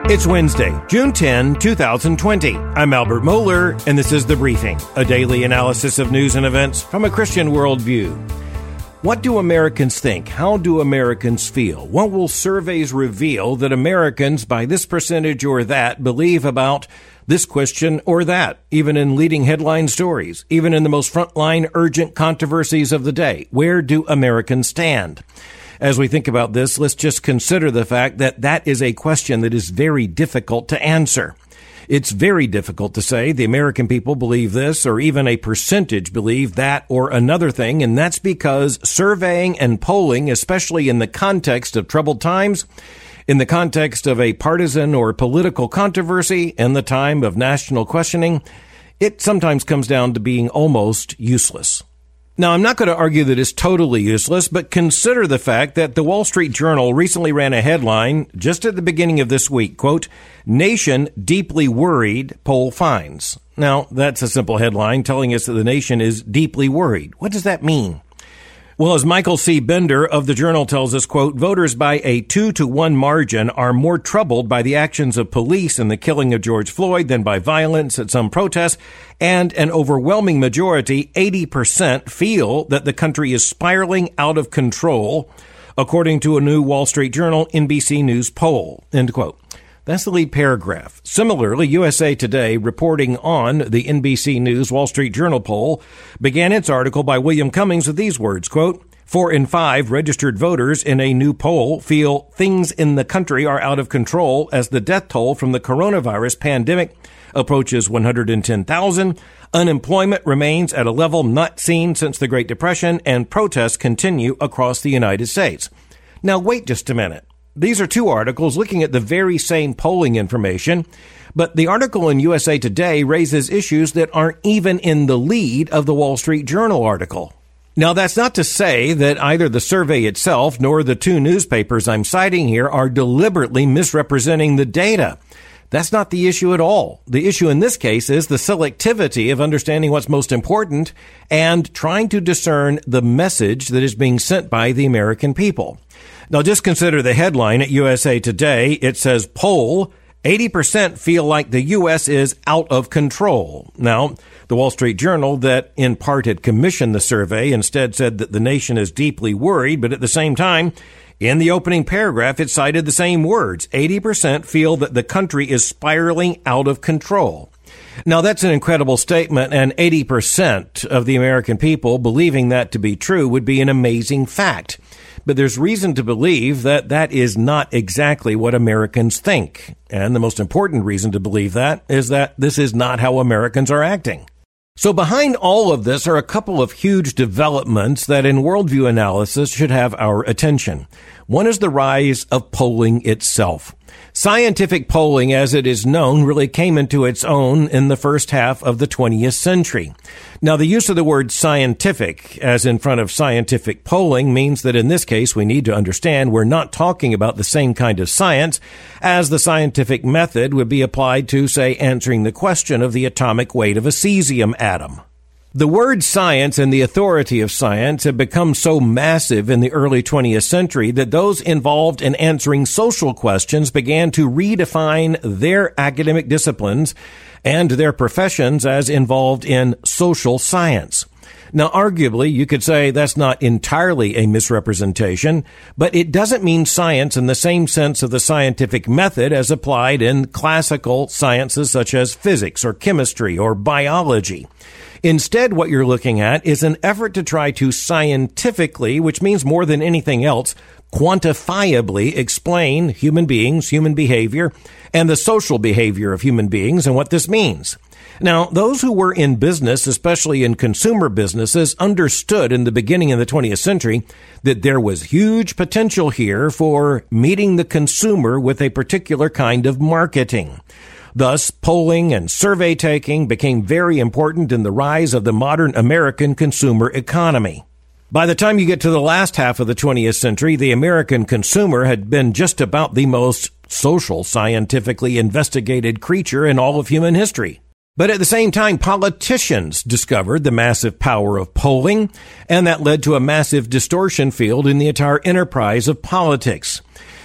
It's Wednesday, June 10, 2020. I'm Albert Mohler, and this is The Briefing, a daily analysis of news and events from a Christian worldview. What do Americans think? How do Americans feel? What will surveys reveal that Americans, by this percentage or that, believe about this question or that, even in leading headline stories, even in the most frontline urgent controversies of the day? Where do Americans stand? As we think about this, let's just consider the fact that that is a question that is very difficult to answer. It's very difficult to say the American people believe this, or even a percentage believe that or another thing, and that's because surveying and polling, especially in the context of troubled times, in the context of a partisan or political controversy, in the time of national questioning, it sometimes comes down to being almost useless. Now, I'm not going to argue that it's totally useless, but consider the fact that the Wall Street Journal recently ran a headline just at the beginning of this week, quote, "Nation deeply worried, poll finds." Now, that's a simple headline telling us that the nation is deeply worried. What does that mean? Well, as Michael C. Bender of the Journal tells us, quote, "Voters by a 2-1 margin are more troubled by the actions of police in the killing of George Floyd than by violence at some protests, and an overwhelming majority, 80%, feel that the country is spiraling out of control, according to a new Wall Street Journal NBC News poll," end quote. That's the lead paragraph. Similarly, USA Today, reporting on the NBC News Wall Street Journal poll, began its article by William Cummings with these words, quote, "4 in 5 registered voters in a new poll feel things in the country are out of control as the death toll from the coronavirus pandemic approaches 110,000. Unemployment remains at a level not seen since the Great Depression, and protests continue across the United States." Now, wait just a minute. These are two articles looking at the very same polling information, but the article in USA Today raises issues that aren't even in the lead of the Wall Street Journal article. Now, that's not to say that either the survey itself nor the two newspapers I'm citing here are deliberately misrepresenting the data. That's not the issue at all. The issue in this case is the selectivity of understanding what's most important and trying to discern the message that is being sent by the American people. Now, just consider the headline at USA Today. It says, "Poll, 80% feel like the U.S. is out of control." Now, the Wall Street Journal, that in part had commissioned the survey, instead said that the nation is deeply worried, but at the same time, in the opening paragraph, it cited the same words. 80% feel that the country is spiraling out of control. Now, that's an incredible statement, and 80% of the American people believing that to be true would be an amazing fact. But there's reason to believe that that is not exactly what Americans think. And the most important reason to believe that is that this is not how Americans are acting. So behind all of this are a couple of huge developments that in worldview analysis should have our attention. One is the rise of polling itself. Scientific polling, as it is known, really came into its own in the first half of the 20th century. Now, the use of the word scientific as in front of scientific polling means that in this case we need to understand we're not talking about the same kind of science as the scientific method would be applied to, say, answering the question of the atomic weight of a cesium atom. The word science and the authority of science have become so massive in the early 20th century that those involved in answering social questions began to redefine their academic disciplines and their professions as involved in social science. Now, arguably, you could say that's not entirely a misrepresentation, but it doesn't mean science in the same sense of the scientific method as applied in classical sciences such as physics or chemistry or biology. Instead, what you're looking at is an effort to try to scientifically, which means more than anything else, quantifiably explain human beings, human behavior, and the social behavior of human beings and what this means. Now, those who were in business, especially in consumer businesses, understood in the beginning of the 20th century that there was huge potential here for meeting the consumer with a particular kind of marketing. Thus, polling and survey taking became very important in the rise of the modern American consumer economy. By the time you get to the last half of the 20th century, the American consumer had been just about the most social, scientifically investigated creature in all of human history. But at the same time, politicians discovered the massive power of polling, and that led to a massive distortion field in the entire enterprise of politics.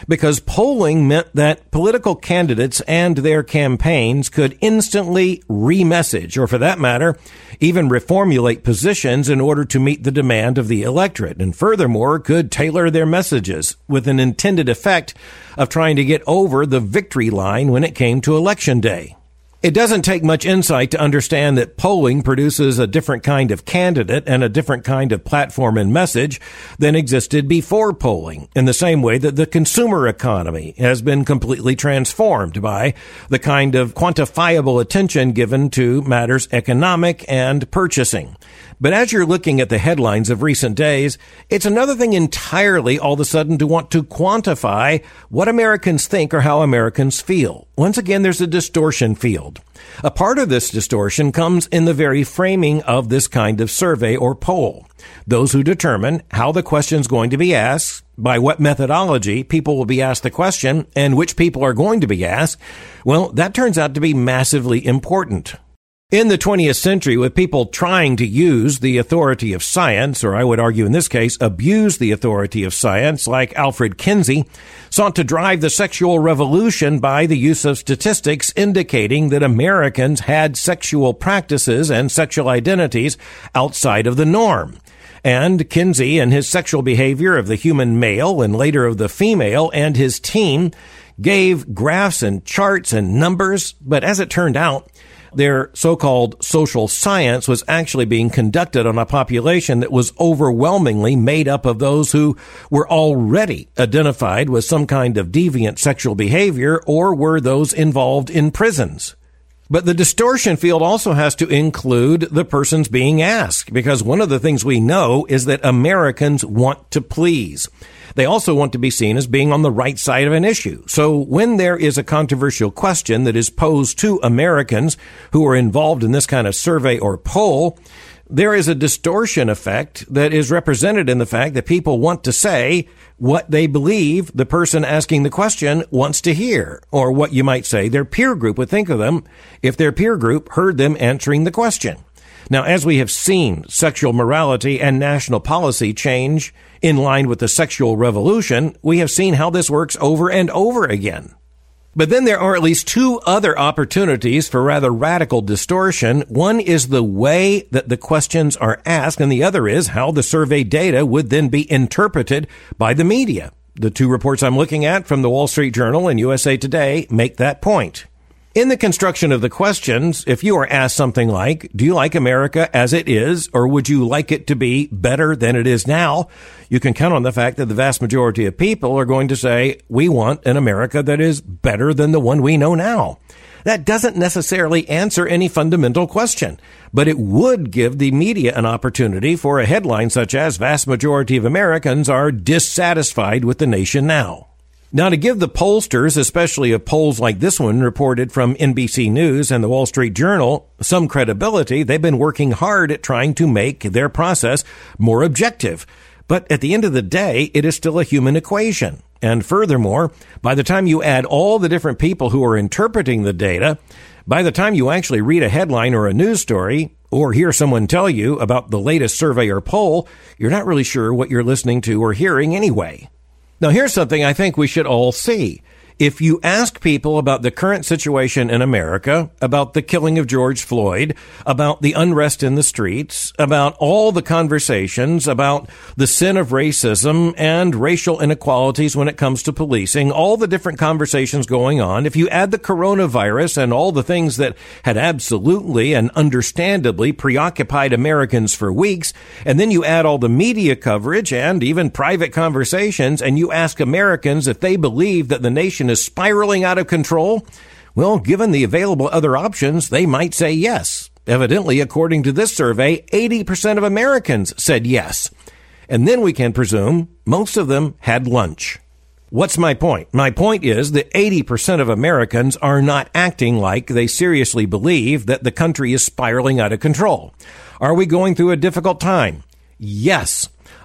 because polling meant that political candidates and their campaigns could instantly remessage, or for that matter, even reformulate positions in order to meet the demand of the electorate, and furthermore could tailor their messages with an intended effect of trying to get over the victory line when it came to election day. It doesn't take much insight to understand that polling produces a different kind of candidate and a different kind of platform and message than existed before polling, in the same way that the consumer economy has been completely transformed by the kind of quantifiable attention given to matters economic and purchasing. But as you're looking at the headlines of recent days, it's another thing entirely all of a sudden to want to quantify what Americans think or how Americans feel. Once again, there's a distortion field. A part of this distortion comes in the very framing of this kind of survey or poll. Those who determine how the question's going to be asked, by what methodology people will be asked the question, and which people are going to be asked, well, that turns out to be massively important. In the 20th century, with people trying to use the authority of science, or I would argue in this case, abuse the authority of science, like Alfred Kinsey, sought to drive the sexual revolution by the use of statistics indicating that Americans had sexual practices and sexual identities outside of the norm. And Kinsey and his sexual behavior of the human male and later of the female and his team gave graphs and charts and numbers, but as it turned out, their so-called social science was actually being conducted on a population that was overwhelmingly made up of those who were already identified with some kind of deviant sexual behavior or were those involved in prisons. But the distortion field also has to include the persons being asked, because one of the things we know is that Americans want to please. They also want to be seen as being on the right side of an issue. So when there is a controversial question that is posed to Americans who are involved in this kind of survey or poll, there is a distortion effect that is represented in the fact that people want to say what they believe the person asking the question wants to hear, or what you might say their peer group would think of them if their peer group heard them answering the question. Now, as we have seen sexual morality and national policy change in line with the sexual revolution, we have seen how this works over and over again. But then there are at least two other opportunities for rather radical distortion. One is the way that the questions are asked, and the other is how the survey data would then be interpreted by the media. The two reports I'm looking at from the Wall Street Journal and USA Today make that point. In the construction of the questions, if you are asked something like, do you like America as it is, or would you like it to be better than it is now? You can count on the fact that the vast majority of people are going to say, we want an America that is better than the one we know now. That doesn't necessarily answer any fundamental question, but it would give the media an opportunity for a headline such as, vast majority of Americans are dissatisfied with the nation now. Now, to give the pollsters, especially of polls like this one reported from NBC News and the Wall Street Journal, some credibility, they've been working hard at trying to make their process more objective. But at the end of the day, it is still a human equation. And furthermore, by the time you add all the different people who are interpreting the data, by the time you actually read a headline or a news story, or hear someone tell you about the latest survey or poll, you're not really sure what you're listening to or hearing anyway. Now, here's something I think we should all see. If you ask people about the current situation in America, about the killing of George Floyd, about the unrest in the streets, about all the conversations about the sin of racism and racial inequalities when it comes to policing, all the different conversations going on, if you add the coronavirus and all the things that had absolutely and understandably preoccupied Americans for weeks, and then you add all the media coverage and even private conversations, and you ask Americans if they believe that the nation is spiraling out of control, well, given the available other options, they might say yes. Evidently, according to this survey, 80% of Americans said yes. And then we can presume most of them had lunch. What's my point? My point is that 80% of Americans are not acting like they seriously believe that the country is spiraling out of control. Are we going through a difficult time? Yes.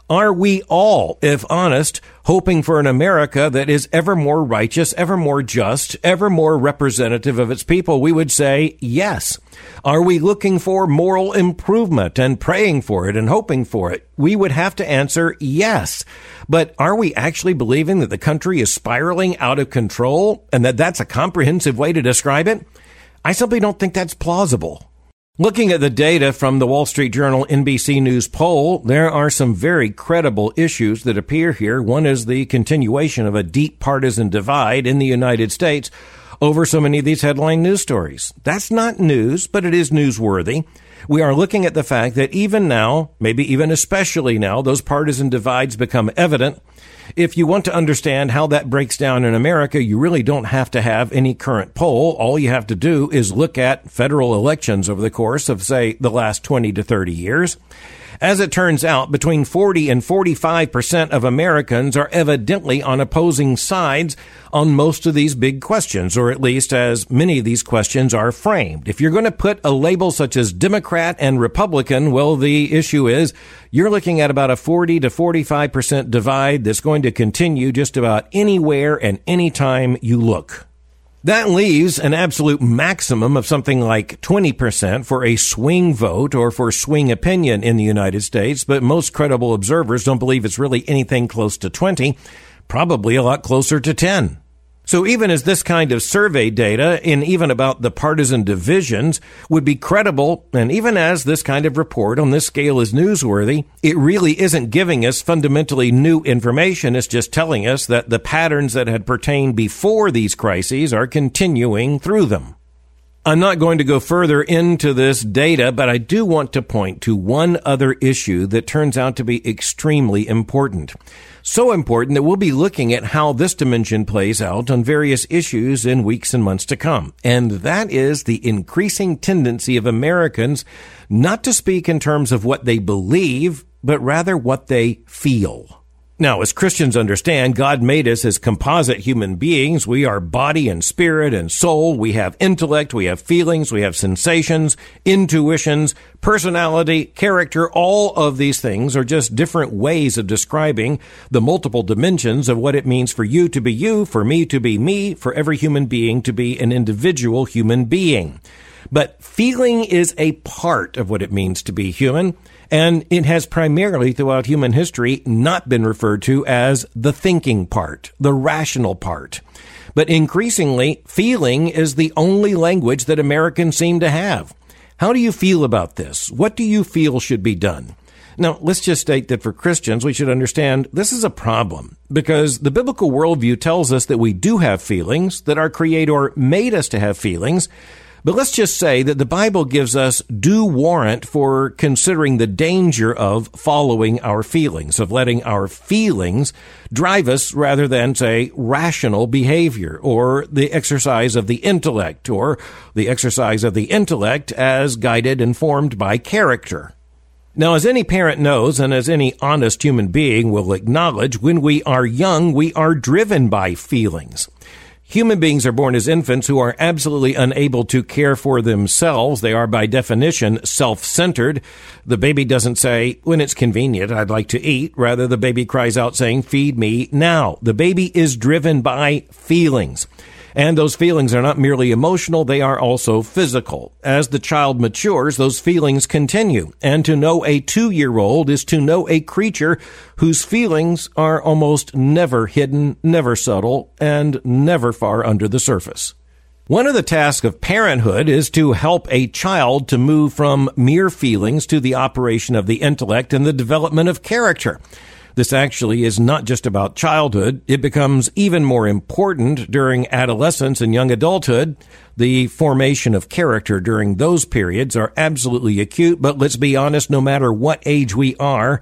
Are we all, if honest, hoping for an America that is ever more righteous, ever more just, ever more representative of its people? We would say yes. Are we looking for moral improvement and praying for it and hoping for it? We would have to answer yes. But are we actually believing that the country is spiraling out of control and that that's a comprehensive way to describe it? I simply don't think that's plausible. Looking at the data from the Wall Street Journal NBC News poll, there are some very credible issues that appear here. One is the continuation of a deep partisan divide in the United States over so many of these headline news stories. That's not news, but it is newsworthy. We are looking at the fact that even now, maybe even especially now, those partisan divides become evident. If you want to understand how that breaks down in America, you really don't have to have any current poll. All you have to do is look at federal elections over the course of, say, the last 20 to 30 years. As it turns out, between 40 and 45% of Americans are evidently on opposing sides on most of these big questions, or at least as many of these questions are framed. If you're going to put a label such as Democrat and Republican, well, the issue is you're looking at about a 40 to 45% divide that's going to continue just about anywhere and anytime you look. That leaves an absolute maximum of something like 20% for a swing vote or for swing opinion in the United States, but most credible observers don't believe it's really anything close to 20, probably a lot closer to 10. So even as this kind of survey data, and even about the partisan divisions, would be credible, and even as this kind of report on this scale is newsworthy, it really isn't giving us fundamentally new information. It's just telling us that the patterns that had pertained before these crises are continuing through them. I'm not going to go further into this data, but I do want to point to one other issue that turns out to be extremely important. So important that we'll be looking at how this dimension plays out on various issues in weeks and months to come. And that is the increasing tendency of Americans not to speak in terms of what they believe, but rather what they feel. Now, as Christians understand, God made us as composite human beings. We are body and spirit and soul. We have intellect, we have feelings, we have sensations, intuitions, personality, character. All of these things are just different ways of describing the multiple dimensions of what it means for you to be you, for me to be me, for every human being to be an individual human being. But feeling is a part of what it means to be human. And it has primarily throughout human history not been referred to as the thinking part, the rational part. But increasingly, feeling is the only language that Americans seem to have. How do you feel about this? What do you feel should be done? Now, let's just state that for Christians, we should understand this is a problem because the biblical worldview tells us that we do have feelings, that our Creator made us to have feelings. But let's just say that the Bible gives us due warrant for considering the danger of following our feelings, of letting our feelings drive us rather than, say, rational behavior or the exercise of the intellect or the exercise of the intellect as guided and formed by character. Now, as any parent knows and as any honest human being will acknowledge, when we are young, we are driven by feelings. Human beings are born as infants who are absolutely unable to care for themselves. They are, by definition, self-centered. The baby doesn't say, when it's convenient, I'd like to eat. Rather, the baby cries out saying, feed me now. The baby is driven by feelings. And those feelings are not merely emotional, they are also physical. As the child matures, those feelings continue. And to know a 2-year-old is to know a creature whose feelings are almost never hidden, never subtle, and never far under the surface. One of the tasks of parenthood is to help a child to move from mere feelings to the operation of the intellect and the development of character. This actually is not just about childhood. It becomes even more important during adolescence and young adulthood. The formation of character during those periods are absolutely acute, but let's be honest, no matter what age we are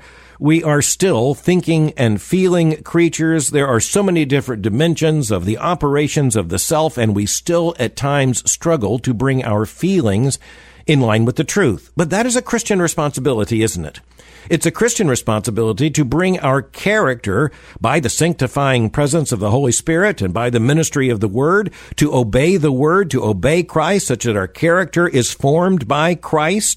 still thinking and feeling creatures. There are so many different dimensions of the operations of the self, and we still at times struggle to bring our feelings in line with the truth. But that is a Christian responsibility, isn't it? It's a Christian responsibility to bring our character by the sanctifying presence of the Holy Spirit and by the ministry of the Word, to obey the Word, to obey Christ, such that our character is formed by Christ.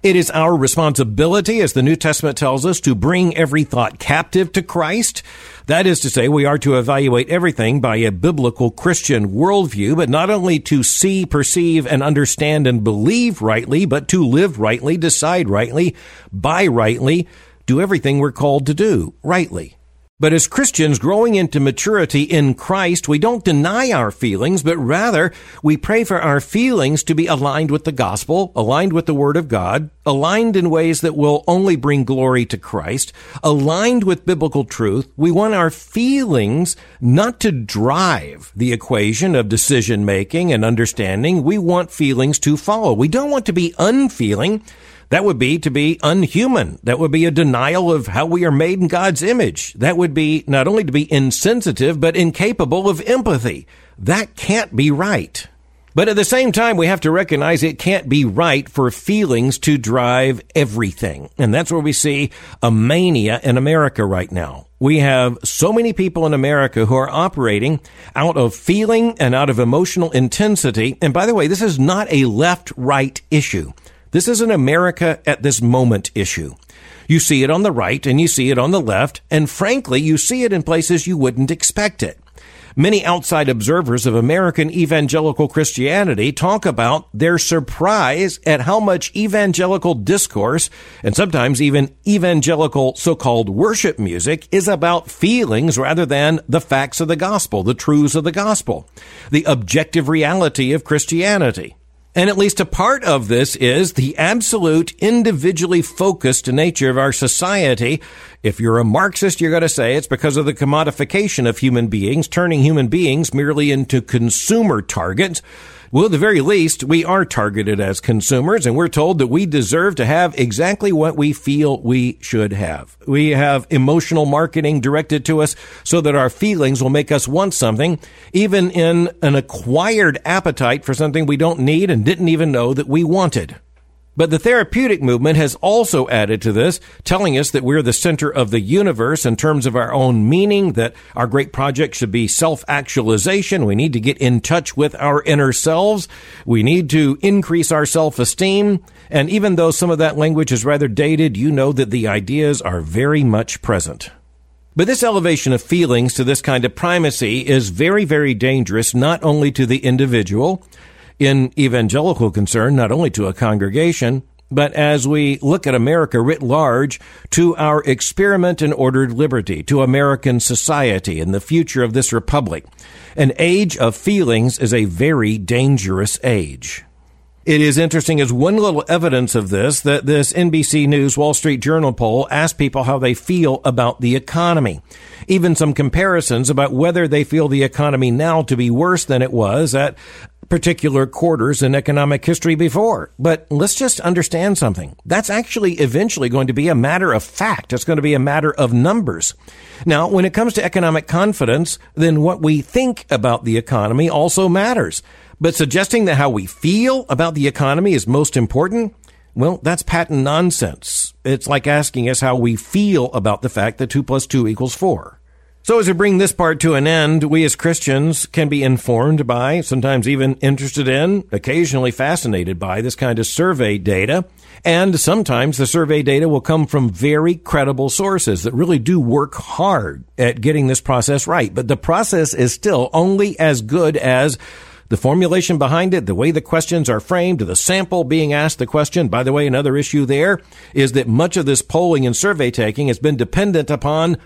It is our responsibility, as the New Testament tells us, to bring every thought captive to Christ. That is to say, we are to evaluate everything by a biblical Christian worldview, but not only to see, perceive, and understand and believe rightly, but to live rightly, decide rightly, buy rightly, do everything we're called to do rightly. But as Christians growing into maturity in Christ, we don't deny our feelings, but rather we pray for our feelings to be aligned with the gospel, aligned with the Word of God, aligned in ways that will only bring glory to Christ, aligned with biblical truth. We want our feelings not to drive the equation of decision making and understanding. We want feelings to follow. We don't want to be unfeeling. That would be to be unhuman. That would be a denial of how we are made in God's image. That would be not only to be insensitive, but incapable of empathy. That can't be right. But at the same time, we have to recognize it can't be right for feelings to drive everything. And that's where we see a mania in America right now. We have so many people in America who are operating out of feeling and out of emotional intensity. And by the way, this is not a left-right issue. This is an America at this moment issue. You see it on the right and you see it on the left, and frankly, you see it in places you wouldn't expect it. Many outside observers of American evangelical Christianity talk about their surprise at how much evangelical discourse, and sometimes even evangelical so-called worship music, is about feelings rather than the facts of the gospel, the truths of the gospel, the objective reality of Christianity. And at least a part of this is the absolute individually focused nature of our society. If you're a Marxist, you're going to say it's because of the commodification of human beings, turning human beings merely into consumer targets. Well, at the very least, we are targeted as consumers, and we're told that we deserve to have exactly what we feel we should have. We have emotional marketing directed to us so that our feelings will make us want something, even in an acquired appetite for something we don't need and didn't even know that we wanted. But the therapeutic movement has also added to this, telling us that we're the center of the universe in terms of our own meaning, that our great project should be self-actualization. We need to get in touch with our inner selves. We need to increase our self-esteem. And even though some of that language is rather dated, you know that the ideas are very much present. But this elevation of feelings to this kind of primacy is very, very dangerous, not only to the individual, in evangelical concern, not only to a congregation, but as we look at America writ large, to our experiment in ordered liberty, to American society and the future of this republic. An age of feelings is a very dangerous age. It is interesting as one little evidence of this that this NBC News Wall Street Journal poll asked people how they feel about the economy. Even some comparisons about whether they feel the economy now to be worse than it was at particular quarters in economic history before. But let's just understand something. That's actually eventually going to be a matter of fact. It's going to be a matter of numbers. Now, when it comes to economic confidence, then what we think about the economy also matters. But suggesting that how we feel about the economy is most important, well, that's patent nonsense. It's like asking us how we feel about the fact that 2 + 2 = 4. So as we bring this part to an end, we as Christians can be informed by, sometimes even interested in, occasionally fascinated by this kind of survey data. And sometimes the survey data will come from very credible sources that really do work hard at getting this process right. But the process is still only as good as the formulation behind it, the way the questions are framed, the sample being asked the question. By the way, another issue there is that much of this polling and survey taking has been dependent upon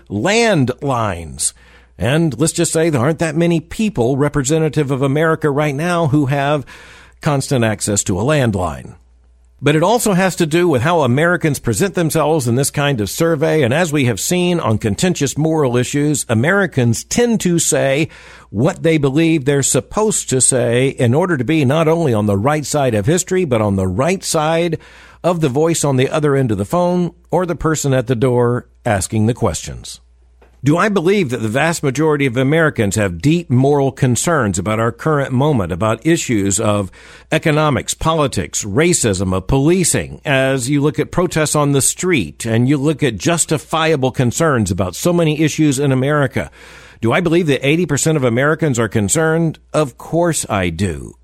landlines. And let's just say there aren't that many people representative of America right now who have constant access to a landline. But it also has to do with how Americans present themselves in this kind of survey. And as we have seen on contentious moral issues, Americans tend to say what they believe they're supposed to say in order to be not only on the right side of history, but on the right side of the voice on the other end of the phone or the person at the door asking the questions. Do I believe that the vast majority of Americans have deep moral concerns about our current moment, about issues of economics, politics, racism, of policing, as you look at protests on the street and you look at justifiable concerns about so many issues in America? Do I believe that 80% of Americans are concerned? Of course I do.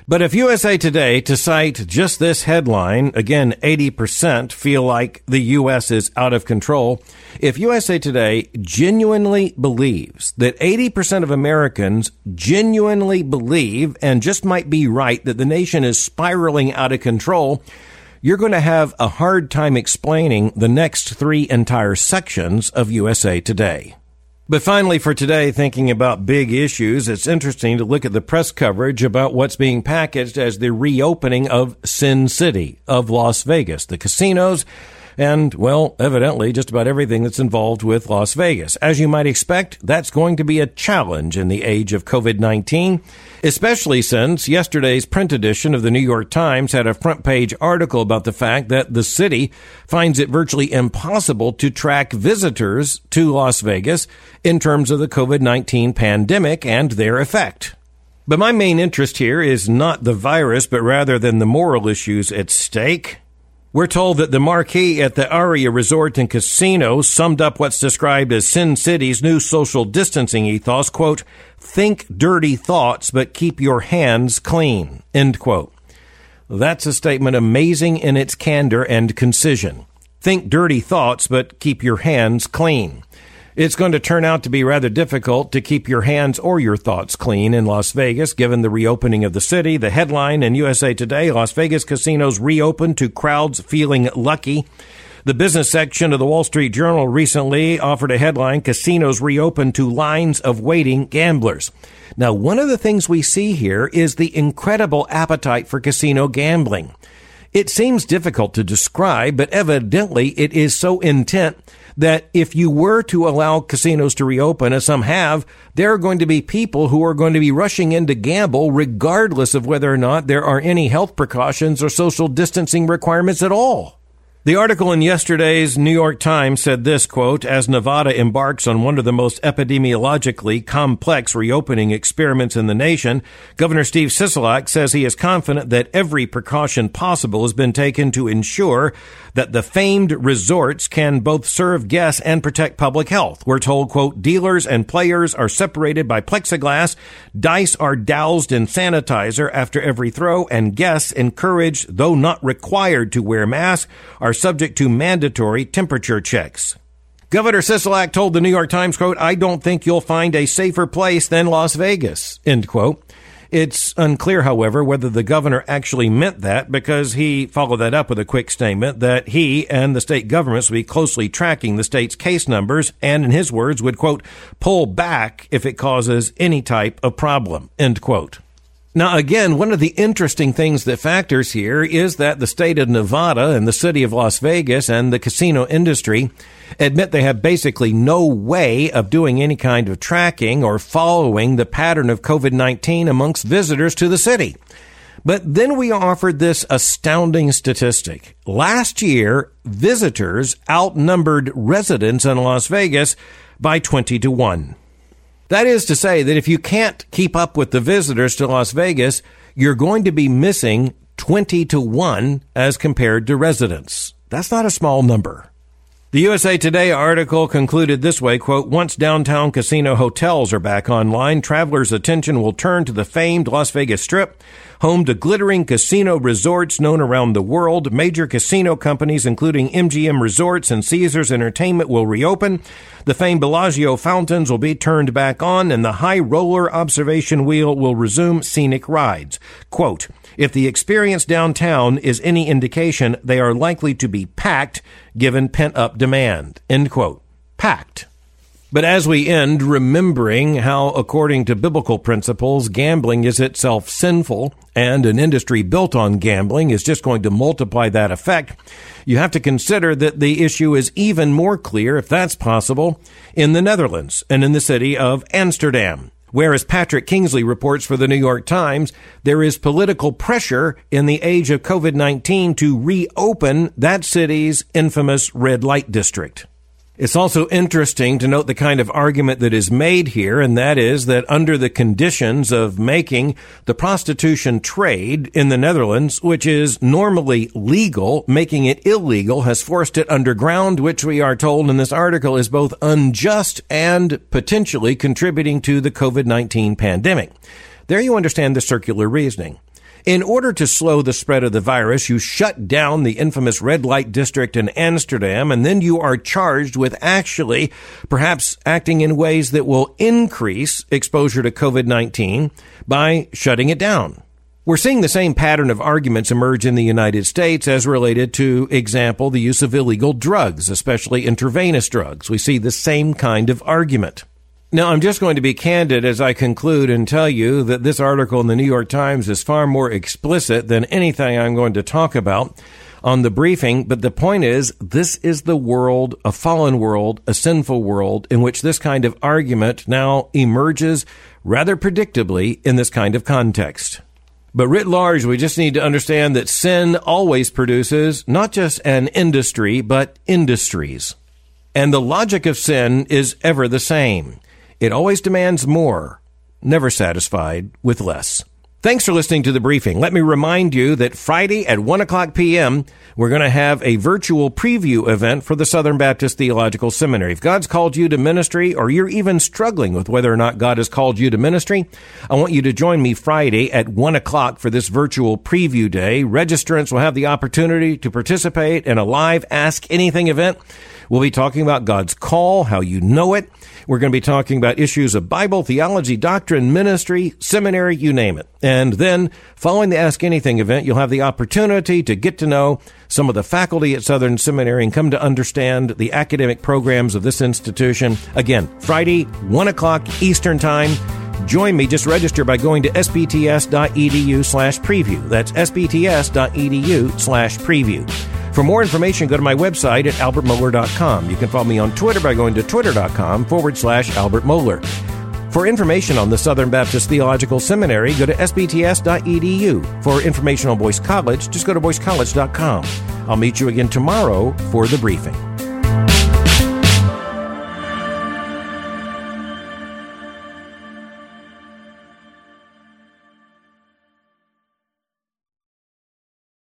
But if USA Today, to cite just this headline, again, 80% feel like the U.S. is out of control. If USA Today genuinely believes that 80% of Americans genuinely believe and just might be right that the nation is spiraling out of control, you're going to have a hard time explaining the next 3 entire sections of USA Today. But finally, for today, thinking about big issues, it's interesting to look at the press coverage about what's being packaged as the reopening of Sin City, of Las Vegas, the casinos, and, well, evidently just about everything that's involved with Las Vegas. As you might expect, that's going to be a challenge in the age of COVID-19, especially since yesterday's print edition of the New York Times had a front-page article about the fact that the city finds it virtually impossible to track visitors to Las Vegas in terms of the COVID-19 pandemic and their effect. But my main interest here is not the virus, but rather than the moral issues at stake. We're told that the marquee at the Aria Resort and Casino summed up what's described as Sin City's new social distancing ethos, quote, "Think dirty thoughts, but keep your hands clean," end quote. That's a statement amazing in its candor and concision. Think dirty thoughts, but keep your hands clean. It's going to turn out to be rather difficult to keep your hands or your thoughts clean in Las Vegas, given the reopening of the city. The headline in USA Today, Las Vegas casinos reopen to crowds feeling lucky. The business section of the Wall Street Journal recently offered a headline, Casinos reopen to lines of waiting gamblers. Now, one of the things we see here is the incredible appetite for casino gambling. It seems difficult to describe, but evidently it is so intent that if you were to allow casinos to reopen, as some have, there are going to be people who are going to be rushing in to gamble regardless of whether or not there are any health precautions or social distancing requirements at all. The article in yesterday's New York Times said this, quote, "As Nevada embarks on one of the most epidemiologically complex reopening experiments in the nation, Governor Steve Sisolak says he is confident that every precaution possible has been taken to ensure that the famed resorts can both serve guests and protect public health. We're told, quote, dealers and players are separated by plexiglass, dice are doused in sanitizer after every throw, and guests, encouraged, though not required to wear masks, are subject to mandatory temperature checks." Governor Sisolak told the New York Times, quote, "I don't think you'll find a safer place than Las Vegas," end quote. It's unclear, however, whether the governor actually meant that, because he followed that up with a quick statement that he and the state governments will be closely tracking the state's case numbers and, in his words, would, quote, pull back if it causes any type of problem, end quote. Now, again, one of the interesting things that factors here is that the state of Nevada and the city of Las Vegas and the casino industry admit they have basically no way of doing any kind of tracking or following the pattern of COVID-19 amongst visitors to the city. But then we are offered this astounding statistic. Last year, visitors outnumbered residents in Las Vegas by 20-1. That is to say that if you can't keep up with the visitors to Las Vegas, you're going to be missing 20-1 as compared to residents. That's not a small number. The USA Today article concluded this way, quote, "Once downtown casino hotels are back online, travelers' attention will turn to the famed Las Vegas Strip, home to glittering casino resorts known around the world. Major casino companies, including MGM Resorts and Caesars Entertainment, will reopen. The famed Bellagio fountains will be turned back on, and the high roller observation wheel will resume scenic rides. Quote, if the experience downtown is any indication, they are likely to be packed, given pent-up demand." End quote. Packed. But as we end, remembering how, according to biblical principles, gambling is itself sinful, and an industry built on gambling is just going to multiply that effect, you have to consider that the issue is even more clear, if that's possible, in the Netherlands and in the city of Amsterdam, where, as Patrick Kingsley reports for the New York Times, there is political pressure in the age of COVID-19 to reopen that city's infamous red light district. It's also interesting to note the kind of argument that is made here, and that is that under the conditions of making the prostitution trade in the Netherlands, which is normally legal, making it illegal has forced it underground, which we are told in this article is both unjust and potentially contributing to the COVID-19 pandemic. There you understand the circular reasoning. In order to slow the spread of the virus, you shut down the infamous red light district in Amsterdam, and then you are charged with actually perhaps acting in ways that will increase exposure to COVID-19 by shutting it down. We're seeing the same pattern of arguments emerge in the United States as related to, example, the use of illegal drugs, especially intravenous drugs. We see the same kind of argument. Now, I'm just going to be candid as I conclude and tell you that this article in the New York Times is far more explicit than anything I'm going to talk about on the briefing. But the point is, this is the world, a fallen world, a sinful world in which this kind of argument now emerges rather predictably in this kind of context. But writ large, we just need to understand that sin always produces not just an industry, but industries. And the logic of sin is ever the same. It always demands more, never satisfied with less. Thanks for listening to The Briefing. Let me remind you that Friday at 1 o'clock p.m., we're going to have a virtual preview event for the Southern Baptist Theological Seminary. If God's called you to ministry, or you're even struggling with whether or not God has called you to ministry, I want you to join me Friday at 1 o'clock for this virtual preview day. Registrants will have the opportunity to participate in a live Ask Anything event. We'll be talking about God's call, how you know it. We're going to be talking about issues of Bible, theology, doctrine, ministry, seminary, you name it. And then, following the Ask Anything event, you'll have the opportunity to get to know some of the faculty at Southern Seminary and come to understand the academic programs of this institution. Again, Friday, 1 o'clock Eastern Time. Join me. Just register by going to sbts.edu/preview. That's sbts.edu/preview. For more information, go to my website at albertmohler.com. You can follow me on Twitter by going to twitter.com/Albert Mohler. For information on the Southern Baptist Theological Seminary, go to sbts.edu. For information on Boyce College, just go to boycecollege.com. I'll meet you again tomorrow for The Briefing.